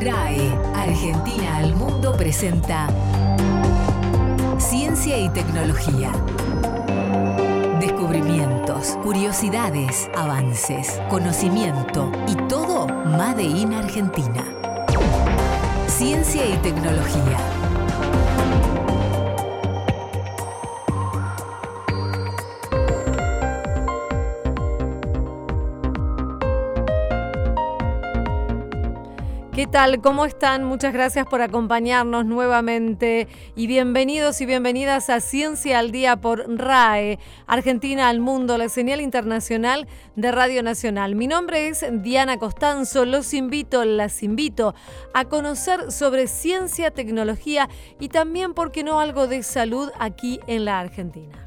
RAE, Argentina al Mundo presenta Ciencia y Tecnología. Descubrimientos, curiosidades, avances, conocimiento y todo Made in Argentina. Ciencia y Tecnología. ¿Qué tal? ¿Cómo están? Muchas gracias por acompañarnos nuevamente y bienvenidos y bienvenidas a Ciencia al Día por RAE, Argentina al Mundo, la señal internacional de Radio Nacional. Mi nombre es Diana Costanzo, las invito a conocer sobre ciencia, tecnología y también, ¿por qué no?, algo de salud aquí en la Argentina.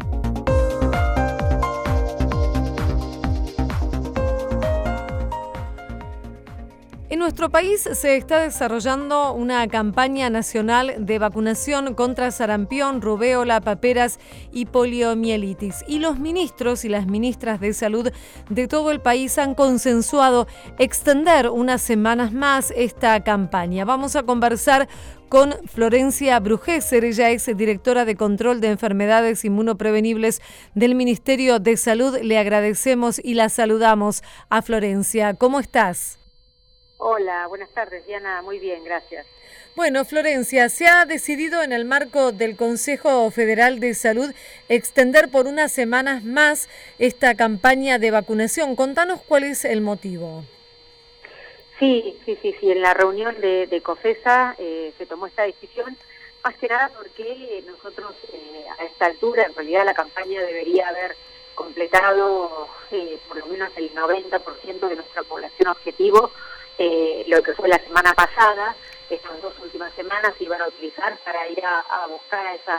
En nuestro país se está desarrollando una campaña nacional de vacunación contra sarampión, rubéola, paperas y poliomielitis. Y los ministros y las ministras de salud de todo el país han consensuado extender unas semanas más esta campaña. Vamos a conversar con Florencia Brugeser. Ella es directora de Control de Enfermedades Inmunoprevenibles del Ministerio de Salud. Le agradecemos y la saludamos a Florencia. ¿Cómo estás? Hola, buenas tardes, Diana. Muy bien, gracias. Bueno, Florencia, se ha decidido en el marco del Consejo Federal de Salud extender por unas semanas más esta campaña de vacunación. Contanos cuál es el motivo. Sí. En la reunión de COFESA se tomó esta decisión, más que nada porque nosotros a esta altura, en realidad la campaña debería haber completado por lo menos el 90% de nuestra población objetivo. Lo que fue la semana pasada, estas 2 últimas semanas se iban a utilizar para ir a buscar a esas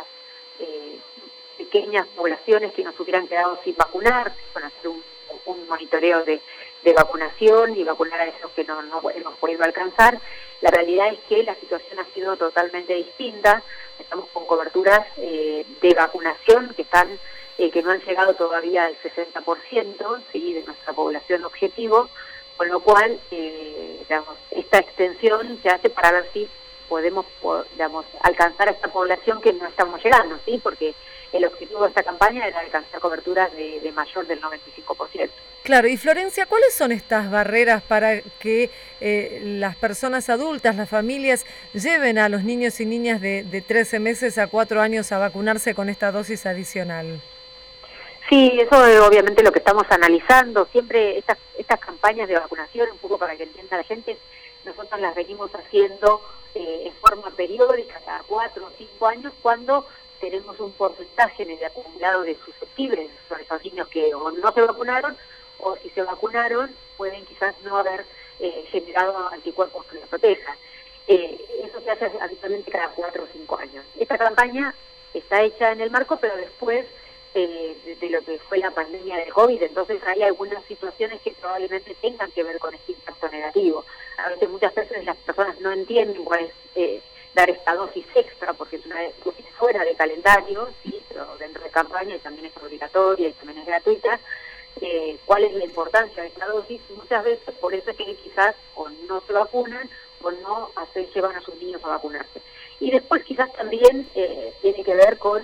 pequeñas poblaciones que nos hubieran quedado sin vacunar, con hacer un monitoreo de vacunación y vacunar a esos que no hemos podido alcanzar. La realidad es que la situación ha sido totalmente distinta. Estamos con coberturas de vacunación que no han llegado todavía al 60%, ¿sí?, de nuestra población objetivo. Con lo cual, esta extensión se hace para ver si podemos, alcanzar a esta población que no estamos llegando, ¿sí? Porque el objetivo de esta campaña era alcanzar coberturas de mayor del 95%. Claro, y Florencia, ¿cuáles son estas barreras para que las personas adultas, las familias, lleven a los niños y niñas de 13 meses a 4 años a vacunarse con esta dosis adicional? Sí, eso es obviamente lo que estamos analizando. Siempre estas campañas de vacunación, un poco para que entienda la gente, nosotros las venimos haciendo en forma periódica, cada 4 o 5 años, cuando tenemos un porcentaje en el acumulado de susceptibles, sobre esos niños que o no se vacunaron, o si se vacunaron, pueden quizás no haber generado anticuerpos que los protejan. Eso se hace habitualmente cada 4 o 5 años. Esta campaña está hecha en el marco, pero después de lo que fue la pandemia del COVID, entonces hay algunas situaciones que probablemente tengan que ver con este impacto negativo. A veces, muchas veces las personas no entienden cuál es dar esta dosis extra, porque es una dosis fuera de calendario, sí, pero dentro de campaña y también es obligatoria y también es gratuita. ¿Cuál es la importancia de esta dosis? Muchas veces por eso es que quizás o no se vacunan o no llevan a sus niños a vacunarse. Y después quizás también tiene que ver con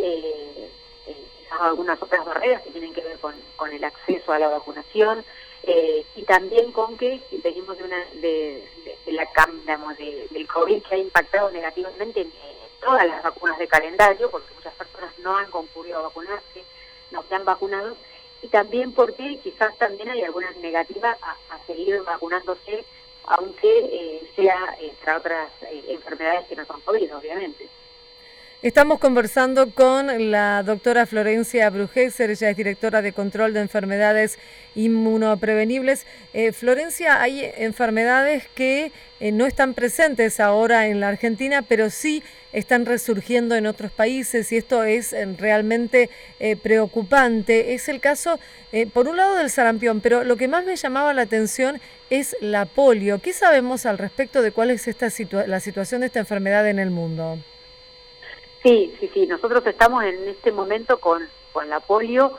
algunas otras barreras que tienen que ver con el acceso a la vacunación y también con que venimos del COVID, que ha impactado negativamente en todas las vacunas de calendario, porque muchas personas no han concurrido a vacunarse, no se han vacunado, y también porque quizás también hay algunas negativas a seguir vacunándose, aunque sea para otras enfermedades que no son COVID, obviamente. Estamos conversando con la doctora Florencia Brugeser, ella es directora de Control de Enfermedades Inmunoprevenibles. Florencia, hay enfermedades que no están presentes ahora en la Argentina, pero sí están resurgiendo en otros países y esto es realmente preocupante. Es el caso, por un lado, del sarampión, pero lo que más me llamaba la atención es la polio. ¿Qué sabemos al respecto de cuál es la situación de esta enfermedad en el mundo? Sí. Nosotros estamos en este momento con la polio,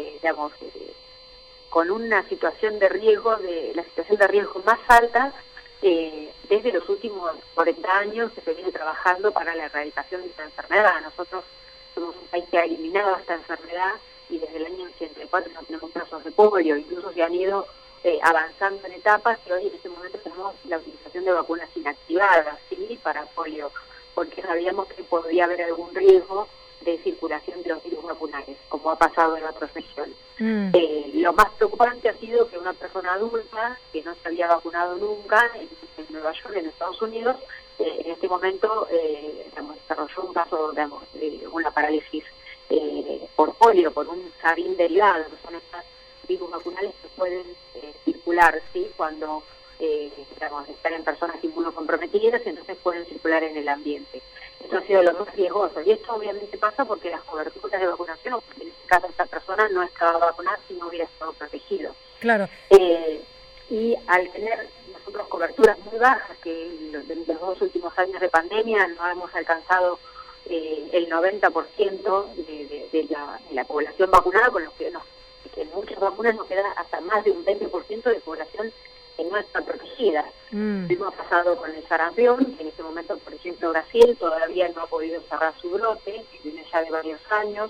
con una situación de riesgo, la situación de riesgo más alta desde los últimos 40 años que se viene trabajando para la erradicación de esta enfermedad. Nosotros somos un país que ha eliminado esta enfermedad y desde el año 84 no tenemos casos de polio, incluso se han ido avanzando en etapas, y hoy en este momento tenemos la utilización de vacunas inactivadas, ¿sí?, para polio, porque sabíamos que podría haber algún riesgo de circulación de los virus vacunales, como ha pasado en otras regiones. Lo más preocupante ha sido que una persona adulta que no se había vacunado nunca en Nueva York, en Estados Unidos, en este momento desarrolló un caso, de una parálisis por polio, por un sarín derivado, que son estas virus vacunales que pueden circular, ¿sí?, cuando están en personas inmunocomprometidas, entonces pueden circular en el ambiente. Eso ha sido lo más riesgoso, y esto obviamente pasa porque las coberturas de vacunación, o porque en este caso esta persona no estaba vacunada si no hubiera estado protegido. Claro. Y al tener nosotros coberturas muy bajas, que en los 2 últimos años de pandemia no hemos alcanzado el 90% de la población vacunada, con los que en muchas vacunas nos queda hasta más de un 20% de población que no está protegida. Lo hemos pasado con el sarampión, que en este momento, por ejemplo, Brasil todavía no ha podido cerrar su brote, que viene ya de varios años.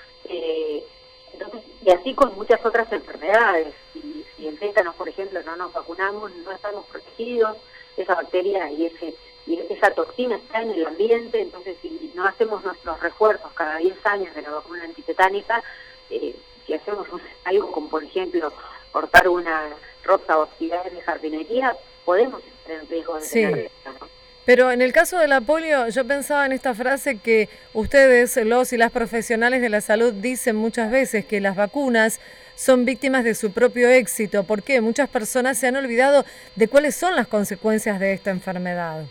Entonces, y así con muchas otras enfermedades. Si en tétanos, por ejemplo, no nos vacunamos, no estamos protegidos, esa bacteria y esa toxina está en el ambiente, entonces si no hacemos nuestros refuerzos cada 10 años de la vacuna antitetánica, si hacemos algo como, por ejemplo, cortar una rosa o actividades de jardinería, podemos estar en riesgo de tener esto, ¿no? Pero en el caso de la polio, yo pensaba en esta frase que ustedes, los y las profesionales de la salud, dicen muchas veces que las vacunas son víctimas de su propio éxito. ¿Por qué? Muchas personas se han olvidado de cuáles son las consecuencias de esta enfermedad.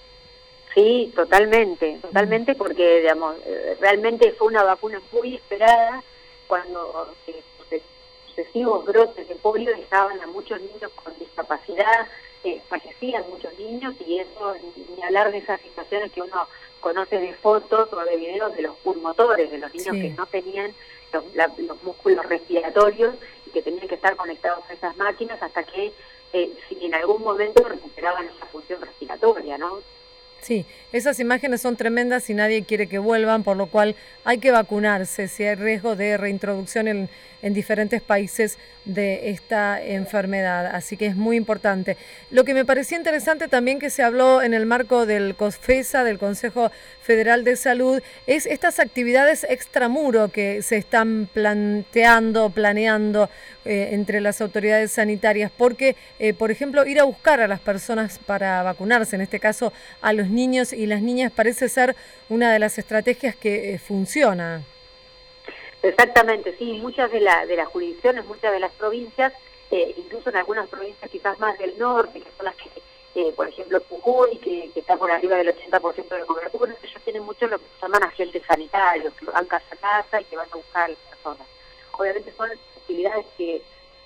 Sí, totalmente, porque, digamos, realmente fue una vacuna muy esperada cuando sucesivos brotes de polio dejaban a muchos niños con discapacidad, fallecían muchos niños, y eso, ni hablar de esas situaciones que uno conoce de fotos o de videos de los pulmotores, de los niños que no tenían los músculos respiratorios y que tenían que estar conectados a esas máquinas hasta que si en algún momento recuperaban esa función respiratoria, ¿no? Sí, esas imágenes son tremendas y nadie quiere que vuelvan, por lo cual hay que vacunarse si hay riesgo de reintroducción en diferentes países de esta enfermedad. Así que es muy importante. Lo que me parecía interesante también que se habló en el marco del COFESA, del Consejo Federal de Salud, es estas actividades extramuro que se están planeando entre las autoridades sanitarias, porque, por ejemplo, ir a buscar a las personas para vacunarse, en este caso a los niños y las niñas, parece ser una de las estrategias que funciona. Exactamente, sí, muchas de las jurisdicciones, muchas de las provincias, incluso en algunas provincias quizás más del norte, que son las que, por ejemplo, Jujuy, que está por arriba del 80% de cobertura, ellos tienen mucho lo que se llaman agentes sanitarios, que van casa a casa y que van a buscar a las personas. Obviamente son actividades que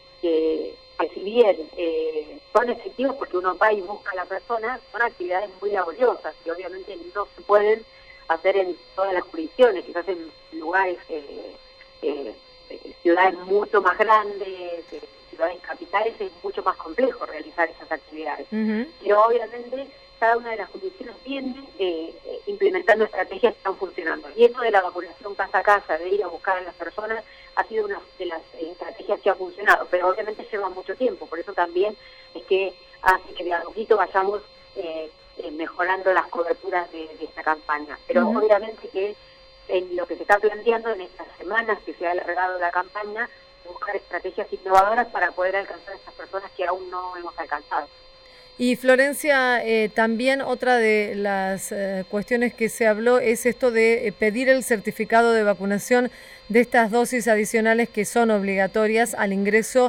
si bien son efectivos porque uno va y busca a la persona, son actividades muy laboriosas y obviamente no se pueden hacer en todas las jurisdicciones, quizás en lugares, ciudades mucho más grandes, ciudades capitales, es mucho más complejo realizar esas actividades. Pero obviamente cada una de las jurisdicciones viene implementando estrategias que están funcionando. Y esto de la vacunación casa a casa, de ir a buscar a las personas, ha sido una de las estrategias que ha funcionado, pero obviamente lleva mucho tiempo, por eso también es que hace que de a poquito vayamos mejorando las coberturas de esta campaña. Pero obviamente que en lo que se está planteando en estas semanas que se ha alargado la campaña, buscar estrategias innovadoras para poder alcanzar a estas personas que aún no hemos alcanzado. Y Florencia, también otra de las cuestiones que se habló es esto de pedir el certificado de vacunación de estas dosis adicionales que son obligatorias al ingreso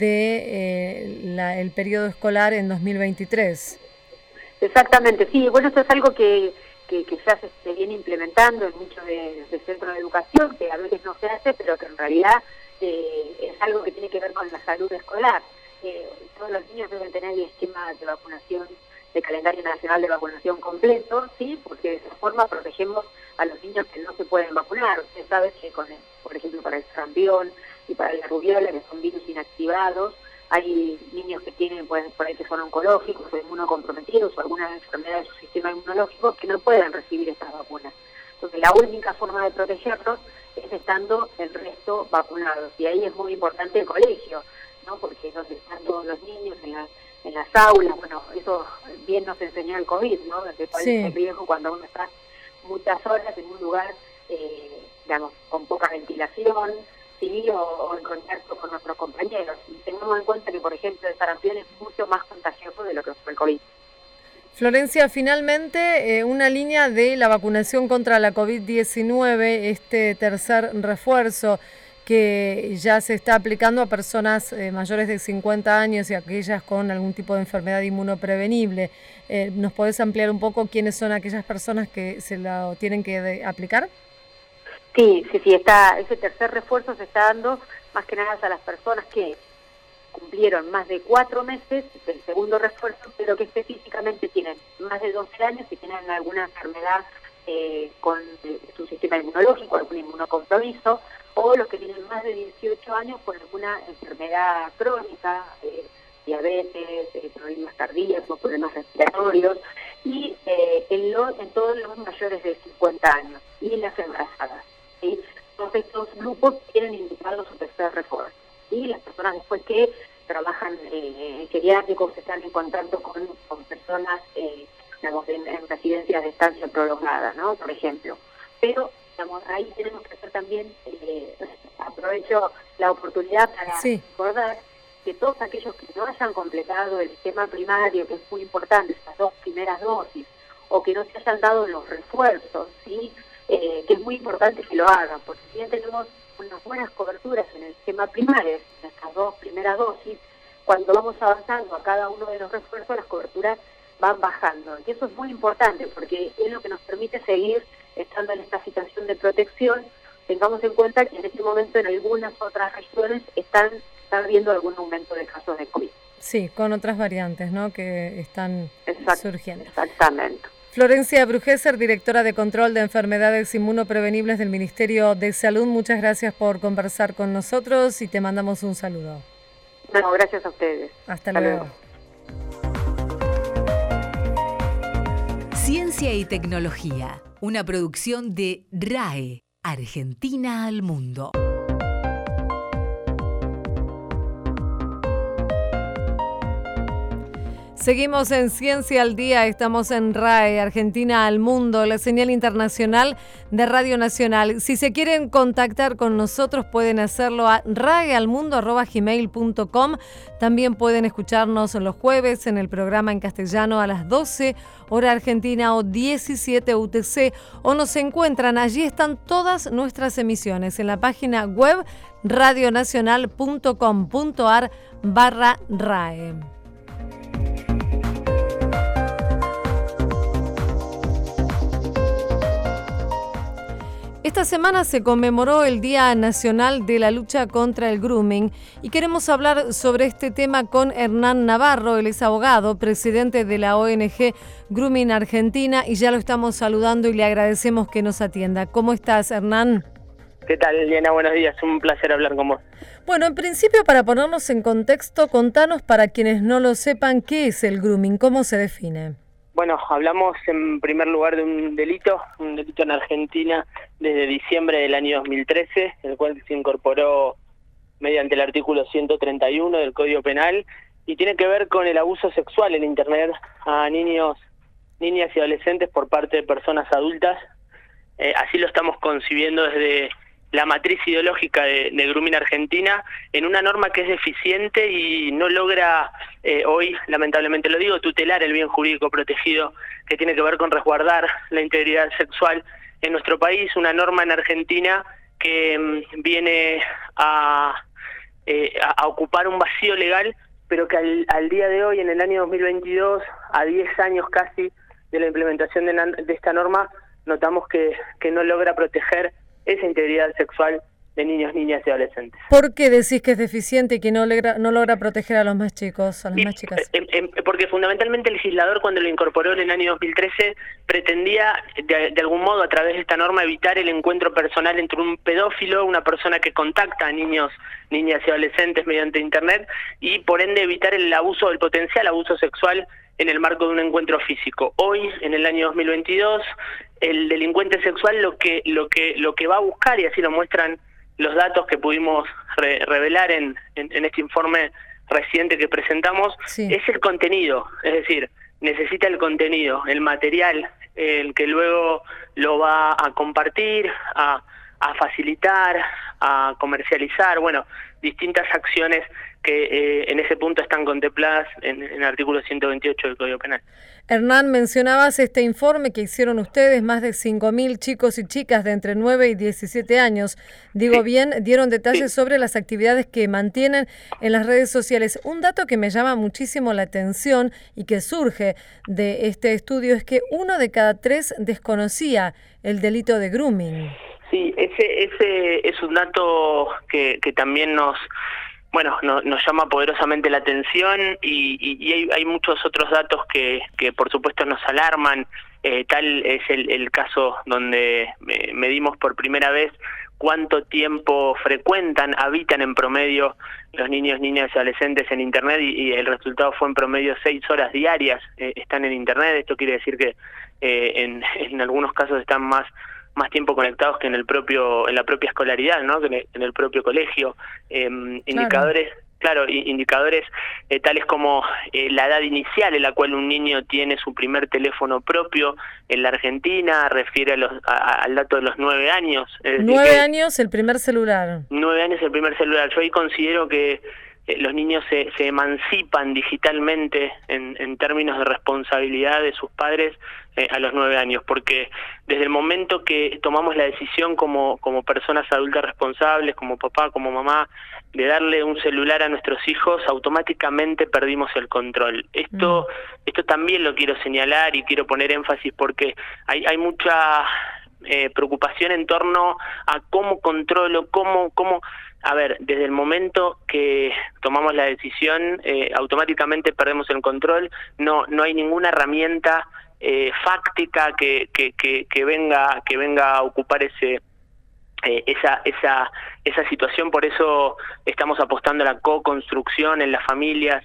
de el periodo escolar en 2023. Exactamente, sí. Bueno, esto es algo que ya se viene implementando en muchos de centros de educación, que a veces no se hace, pero que en realidad es algo que tiene que ver con la salud escolar. Todos los niños deben tener el esquema de vacunación, de calendario nacional de vacunación completo, sí, porque de esa forma protegemos a los niños que no se pueden vacunar. Usted sabe que por ejemplo, para el sarampión y para la rubiola, que son virus inactivados, hay niños que tienen, pues, por ahí que son oncológicos o inmunocomprometidos o alguna enfermedad de su sistema inmunológico que no pueden recibir estas vacunas. Entonces la única forma de protegerlos es estando el resto vacunados, y ahí es muy importante el colegio, ¿no? Porque es donde están todos los niños en las aulas. Bueno, eso bien nos enseñó el COVID, ¿no? De cuál es el riesgo cuando uno está muchas horas en un lugar, digamos, con poca ventilación, sí, o en contacto con nuestros compañeros. Y tengamos en cuenta que, por ejemplo, el sarampión es mucho más contagioso de lo que fue el COVID. Florencia, finalmente, una línea de la vacunación contra la COVID-19, este tercer refuerzo que ya se está aplicando a personas mayores de 50 años y aquellas con algún tipo de enfermedad inmunoprevenible. ¿Nos podés ampliar un poco quiénes son aquellas personas que se lo tienen que aplicar? Sí, ese tercer refuerzo se está dando más que nada a las personas que cumplieron más de 4 meses del segundo refuerzo, pero que específicamente tienen más de 12 años y tienen alguna enfermedad con su sistema inmunológico, algún inmunocompromiso, o los que tienen más de 18 años con alguna enfermedad crónica, diabetes, problemas cardíacos, problemas respiratorios, y en todos los mayores de 50 años, y las embarazadas, ¿sí? Todos estos grupos tienen indicado su tercer refuerzo. Y las personas después que trabajan en geriátricos, están en contacto con personas digamos, en residencias de estancia prolongada, ¿no? Por ejemplo. Pero digamos, ahí tenemos que hacer también, aprovecho la oportunidad para recordar que todos aquellos que no hayan completado el esquema primario, que es muy importante, estas 2 primeras dosis, o que no se hayan dado los refuerzos, ¿sí? Que es muy importante que lo hagan, porque si bien tenemos unas buenas coberturas en el esquema primario, en estas 2 primeras dosis, cuando vamos avanzando a cada uno de los refuerzos, las coberturas van bajando. Y eso es muy importante, porque es lo que nos permite seguir estando en esta situación de protección. Tengamos en cuenta que en este momento en algunas otras regiones está habiendo algún aumento de casos de COVID. Sí, con otras variantes, ¿no?, que están surgiendo. Exactamente. Florencia Brugeser, directora de Control de Enfermedades Inmunoprevenibles del Ministerio de Salud, muchas gracias por conversar con nosotros y te mandamos un saludo. No, gracias a ustedes. Hasta luego. Ciencia y tecnología, una producción de RAE, Argentina al Mundo. Seguimos en Ciencia al Día, estamos en RAE, Argentina al Mundo, la señal internacional de Radio Nacional. Si se quieren contactar con nosotros pueden hacerlo a raealmundo@gmail.com. También pueden escucharnos los jueves en el programa en castellano a las 12, hora argentina, o 17 UTC, o nos encuentran, allí están todas nuestras emisiones en la página web radionacional.com.ar/RAE. Esta semana se conmemoró el Día Nacional de la Lucha contra el Grooming y queremos hablar sobre este tema con Hernán Navarro. Él es abogado, presidente de la ONG Grooming Argentina, y ya lo estamos saludando y le agradecemos que nos atienda. ¿Cómo estás, Hernán? ¿Qué tal, Liana? Buenos días, un placer hablar con vos. Bueno, en principio, para ponernos en contexto, contanos, para quienes no lo sepan, ¿qué es el grooming? ¿Cómo se define? Bueno, hablamos en primer lugar de un delito en Argentina desde diciembre del año 2013, el cual se incorporó mediante el artículo 131 del Código Penal, y tiene que ver con el abuso sexual en Internet a niños, niñas y adolescentes por parte de personas adultas. Así lo estamos concibiendo desde la matriz ideológica de Grooming Argentina, en una norma que es deficiente y no logra, hoy, lamentablemente lo digo, tutelar el bien jurídico protegido que tiene que ver con resguardar la integridad sexual en nuestro país. Una norma en Argentina que viene a ocupar un vacío legal, pero que al día de hoy, en el año 2022, a 10 años casi de la implementación de esta norma, notamos que no logra proteger esa integridad sexual de niños, niñas y adolescentes. ¿Por qué decís que es deficiente y que no logra proteger a los más chicos, a las más chicas? Porque fundamentalmente el legislador, cuando lo incorporó en el año 2013, pretendía de algún modo a través de esta norma evitar el encuentro personal entre un pedófilo, una persona que contacta a niños, niñas y adolescentes mediante internet, y por ende evitar el abuso, el potencial abuso sexual en el marco de un encuentro físico. Hoy, en el año 2022, el delincuente sexual lo que va a buscar, y así lo muestran los datos que pudimos revelar en este informe reciente que presentamos, sí, es el contenido. Es decir, necesita el contenido, el material, el que luego lo va a compartir, a facilitar, a comercializar, bueno, distintas acciones que en ese punto están contempladas en el artículo 128 del Código Penal. Hernán, mencionabas este informe que hicieron ustedes, más de 5.000 chicos y chicas de entre 9 y 17 años. Digo bien, dieron detalles sobre las actividades que mantienen en las redes sociales. Un dato que me llama muchísimo la atención y que surge de este estudio es que 1 de cada 3 desconocía el delito de grooming. Sí, ese es un dato que también nos llama poderosamente la atención y hay muchos otros datos que por supuesto nos alarman. Tal es el caso donde medimos por primera vez cuánto tiempo habitan en promedio los niños, niñas y adolescentes en Internet y el resultado fue en promedio 6 horas diarias están en Internet. Esto quiere decir que en algunos casos están más tiempo conectados que en la propia escolaridad, ¿no? Que en el propio colegio. Indicadores tales como la edad inicial en la cual un niño tiene su primer teléfono propio en la Argentina, refiere al dato de los 9 años. 9 años el primer celular. 9 años el primer celular. Yo ahí considero que los niños se emancipan digitalmente en términos de responsabilidad de sus padres a los 9 años, porque desde el momento que tomamos la decisión como personas adultas responsables, como papá, como mamá, de darle un celular a nuestros hijos, automáticamente perdimos el control. Esto también lo quiero señalar y quiero poner énfasis porque hay mucha preocupación en torno a cómo controlo, cómo a ver, desde el momento que tomamos la decisión, automáticamente perdemos el control. No hay ninguna herramienta fáctica que venga a ocupar esa situación. Por eso estamos apostando a la co-construcción en las familias,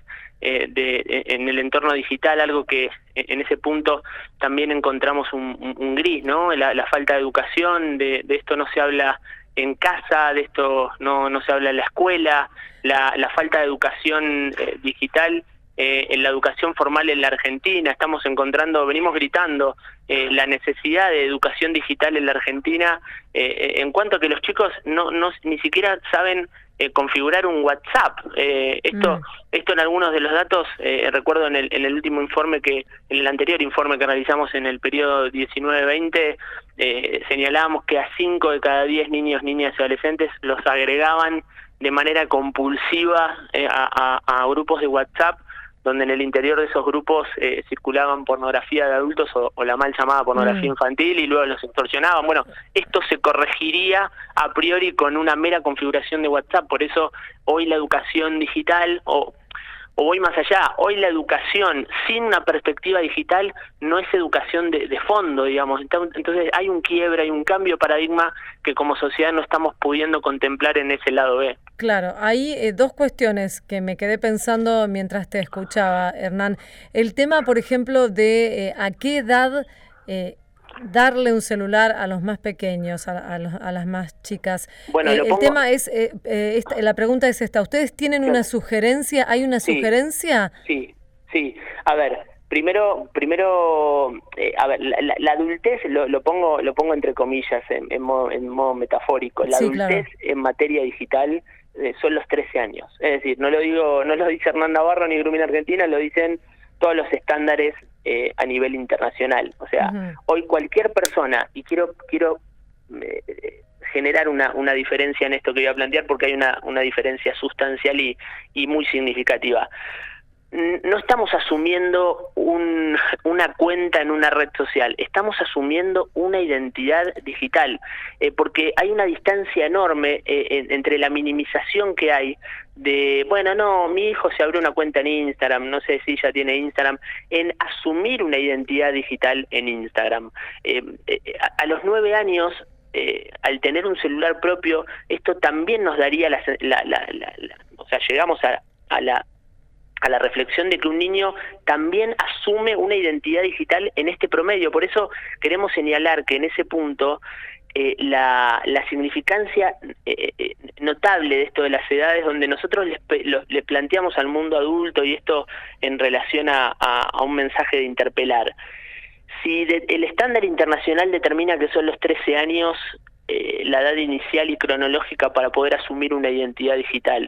en el entorno digital, algo que en ese punto también encontramos un gris, ¿no? La falta de educación, de esto no se habla en casa, de esto no se habla en la escuela, la falta de educación digital en la educación formal en la Argentina. Venimos gritando la necesidad de educación digital en la Argentina, en cuanto a que los chicos ni siquiera saben configurar un WhatsApp. Esto en algunos de los datos, recuerdo en el último informe en el anterior informe que realizamos en el periodo 19-20, señalábamos que a 5 de cada 10 niños, niñas y adolescentes los agregaban de manera compulsiva a grupos de WhatsApp, donde en el interior de esos grupos circulaban pornografía de adultos o la mal llamada pornografía infantil y luego los extorsionaban. Bueno, esto se corregiría a priori con una mera configuración de WhatsApp. Por eso hoy la educación digital, o voy más allá, hoy la educación sin una perspectiva digital no es educación de fondo, digamos. Entonces hay un quiebre, hay un cambio de paradigma que como sociedad no estamos pudiendo contemplar en ese lado B. Claro, hay dos cuestiones que me quedé pensando mientras te escuchaba, Hernán. El tema, por ejemplo, de a qué edad darle un celular a los más pequeños, a las más chicas. Bueno, el tema es, la pregunta es esta. ¿Ustedes tienen una sugerencia? ¿Hay una sugerencia? Sí. A ver, primero, a ver, la adultez lo pongo entre comillas, en modo metafórico. La adultez, claro, en materia digital son los 13 años. Es decir, no lo dice Hernán Navarro ni Grooming Argentina, lo dicen todos los estándares a nivel internacional. O sea, hoy cualquier persona, y quiero generar una diferencia en esto que voy a plantear, porque hay una diferencia sustancial y muy significativa. no estamos asumiendo una cuenta en una red social, estamos asumiendo una identidad digital, porque hay una distancia enorme entre la minimización que hay de, bueno, no, mi hijo se abrió una cuenta en Instagram, no sé si ya tiene Instagram, en asumir una identidad digital en Instagram. A los 9 años, al tener un celular propio, esto también nos daría o sea, llegamos a la reflexión de que un niño también asume una identidad digital en este promedio. Por eso queremos señalar que en ese punto la significancia notable de esto de las edades, donde nosotros le planteamos al mundo adulto, y esto en relación a un mensaje de interpelar. Si el estándar internacional determina que son los 13 años la edad inicial y cronológica para poder asumir una identidad digital,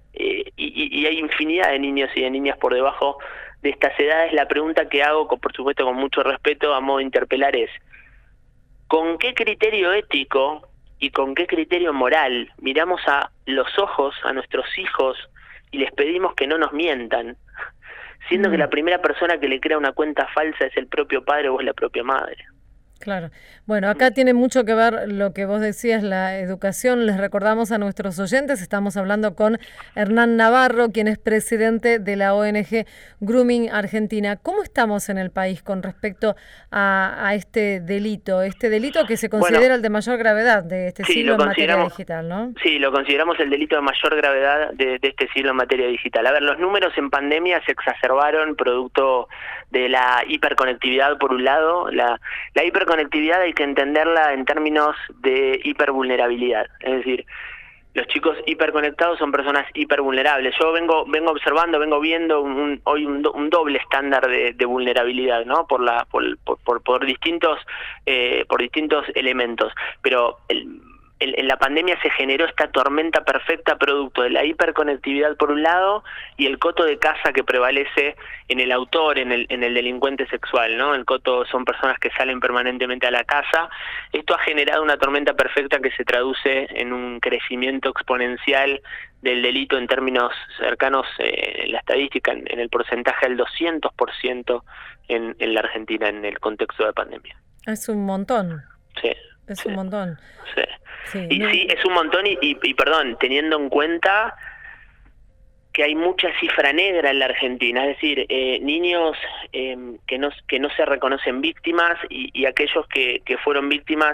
y hay infinidad de niños y de niñas por debajo de estas edades, la pregunta que hago, por supuesto con mucho respeto, a modo de interpelar es: ¿con qué criterio ético y con qué criterio moral miramos a los ojos a nuestros hijos y les pedimos que no nos mientan, siendo que la primera persona que le crea una cuenta falsa es el propio padre o es la propia madre? Claro. Bueno, acá tiene mucho que ver lo que vos decías, la educación. Les recordamos a nuestros oyentes, estamos hablando con Hernán Navarro, quien es presidente de la ONG Grooming Argentina. ¿Cómo estamos en el país con respecto a este delito que se considera el de mayor gravedad de este siglo en materia digital, ¿no? Sí, lo consideramos el delito de mayor gravedad de este siglo en materia digital. A ver, los números en pandemia se exacerbaron producto de la hiperconectividad, por un lado. La hiperconectividad hay que entenderla en términos de hipervulnerabilidad, es decir, los chicos hiperconectados son personas hipervulnerables. Yo vengo observando, vengo viendo hoy un doble estándar de vulnerabilidad, ¿no? Por distintos elementos, pero en la pandemia se generó esta tormenta perfecta producto de la hiperconectividad por un lado y el coto de caza que prevalece en el autor, en el delincuente sexual, ¿no? El coto son personas que salen permanentemente a la caza. Esto ha generado una tormenta perfecta que se traduce en un crecimiento exponencial del delito en términos cercanos, la estadística, en el porcentaje del 200% en la Argentina en el contexto de pandemia. Es un montón. Sí. Es un montón. Sí. Sí, es un montón y perdón, teniendo en cuenta que hay mucha cifra negra en la Argentina, es decir, niños que no se reconocen víctimas y aquellos que fueron víctimas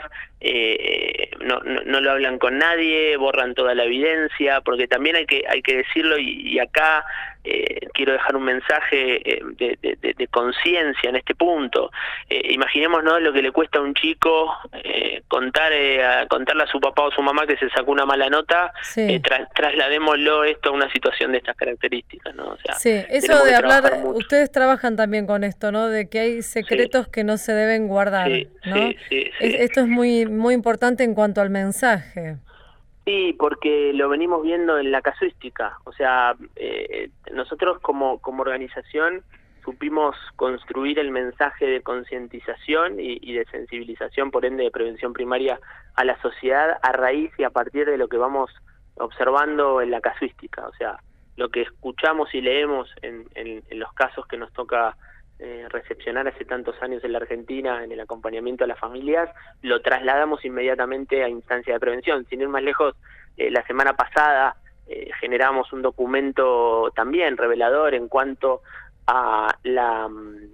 no lo hablan con nadie, borran toda la evidencia, porque también hay que decirlo y acá quiero dejar un mensaje de conciencia en este punto. Imaginémonos lo que le cuesta a un chico contarle a su papá o su mamá que se sacó una mala nota. Sí. Trasladémoslo esto a una situación de estas características, ¿no? O sea, sí, eso de hablar, ustedes trabajan también con esto, ¿no? De que hay secretos que no se deben guardar, ¿no? Sí. Esto es muy importante en cuanto al mensaje. Sí, porque lo venimos viendo en la casuística. O sea, nosotros como organización supimos construir el mensaje de concientización y de sensibilización, por ende de prevención primaria a la sociedad a raíz y a partir de lo que vamos observando en la casuística. O sea, lo que escuchamos y leemos en los casos que nos toca recepcionar hace tantos años en la Argentina en el acompañamiento a las familias, lo trasladamos inmediatamente a instancia de prevención. Sin ir más lejos, la semana pasada generamos un documento también revelador en cuanto a la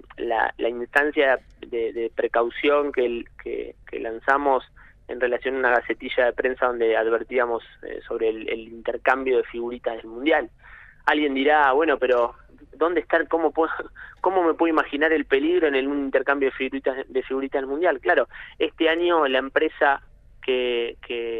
instancia de precaución que lanzamos en relación a una gacetilla de prensa donde advertíamos sobre el intercambio de figuritas del Mundial. Alguien dirá, bueno, pero ¿dónde está? ¿Cómo me puedo imaginar el peligro en un intercambio de figuritas del Mundial? Claro, este año la empresa que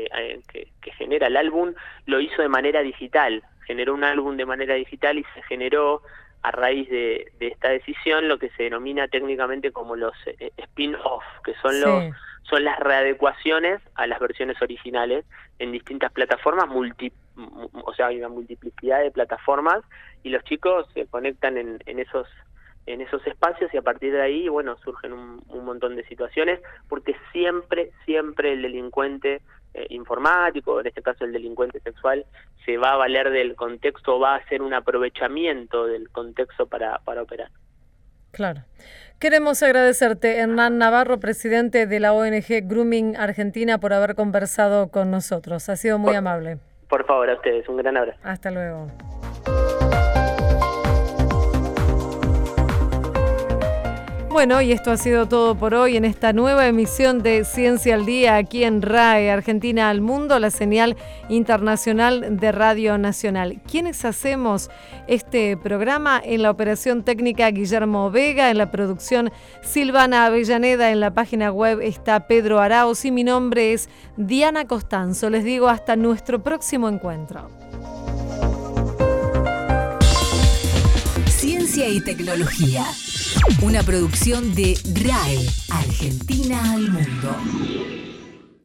genera el álbum lo hizo de manera digital, generó un álbum de manera digital y se generó a raíz de esta decisión lo que se denomina técnicamente como los spin-off, que son son las readecuaciones a las versiones originales en distintas plataformas, o sea, hay una multiplicidad de plataformas y los chicos se conectan en esos espacios y a partir de ahí, bueno, surgen un montón de situaciones porque siempre el delincuente informático, en este caso el delincuente sexual, se va a valer del contexto, va a hacer un aprovechamiento del contexto para operar. Claro. Queremos agradecerte, Hernán Navarro, presidente de la ONG Grooming Argentina, por haber conversado con nosotros. Ha sido muy amable. Por favor, a ustedes, un gran abrazo. Hasta luego. Bueno, y esto ha sido todo por hoy en esta nueva emisión de Ciencia al Día aquí en RAE, Argentina al Mundo, la señal internacional de Radio Nacional. ¿Quiénes hacemos este programa? En la operación técnica Guillermo Vega, en la producción Silvana Avellaneda, en la página web está Pedro Arauz y mi nombre es Diana Costanzo. Les digo hasta nuestro próximo encuentro. Ciencia y tecnología. Una producción de RAE, Argentina al Mundo.